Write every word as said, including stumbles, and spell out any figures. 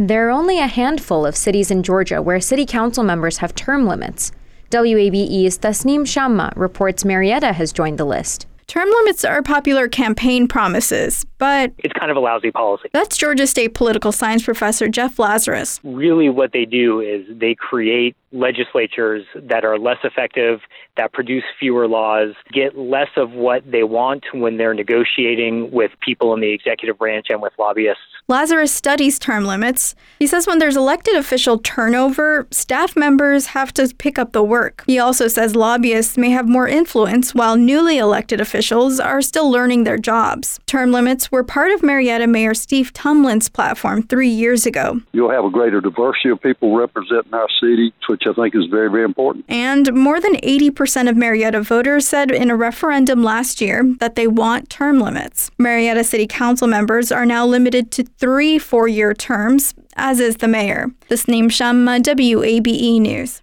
There are only a handful of cities in Georgia where city council members have term limits. W A B E's Tasneem Shamma reports Marietta has joined the list. Term limits are popular campaign promises, but it's kind of a lousy policy. That's Georgia State political science professor Jeff Lazarus. Really what they do is they create legislatures that are less effective, that produce fewer laws, get less of what they want when they're negotiating with people in the executive branch and with lobbyists. Lazarus studies term limits. He says when there's elected official turnover, staff members have to pick up the work. He also says lobbyists may have more influence while newly elected officials are still learning their jobs. Term limits were part of Marietta Mayor Steve Tumlin's platform three years ago. You'll have a greater diversity of people representing our city, which I think is very, very important. And more than eighty percent of Marietta voters said in a referendum last year that they want term limits. Marietta City Council members are now limited to three four-year terms, as is the mayor. Tasneem Shamma, W A B E News.